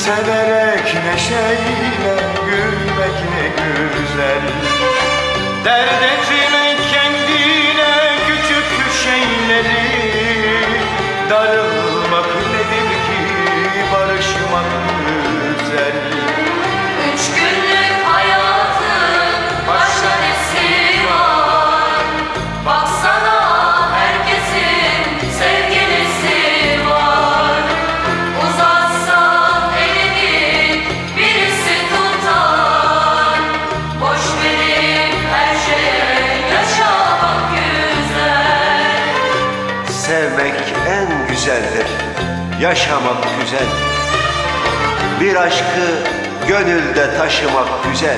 Severek neşeyle gülmek ne güzel. Dert etme kendine küçük şeyleri. Darılmak nedir ki barışmak güzel. 3 günlük hayatın başka nesi var? Baksana herkesin sevgilisi var. Uzatsan elini birisi tutar. Boş verip her şeye yaşamak güzel. Sevmek en güzeldir, yaşamak güzel. Bir aşkı gönülde taşımak güzel.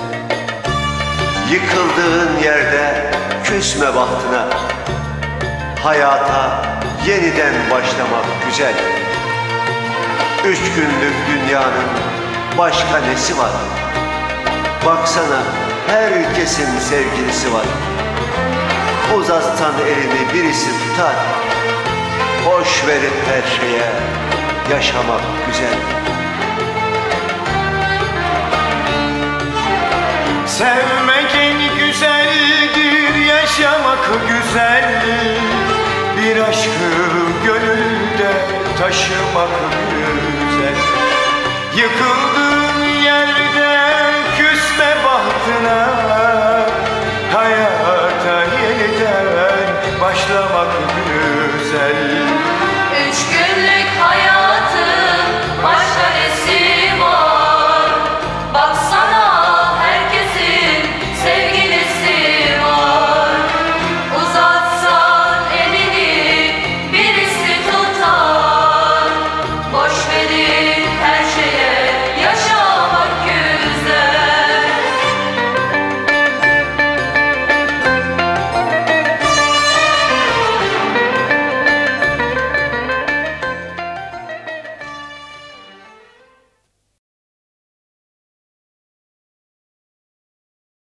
Yıkıldığın yerde küsme bahtına. Hayata yeniden başlamak güzel. 3 günlük dünyanın başka nesi var? Baksana herkesin sevgilisi var. Uzatsan elini birisi tutar. Boş verip her şeye yaşamak güzel. Sevmek en güzeldir, yaşamak güzel. Bir aşkı gönülde taşımak güzel. Yıkıldı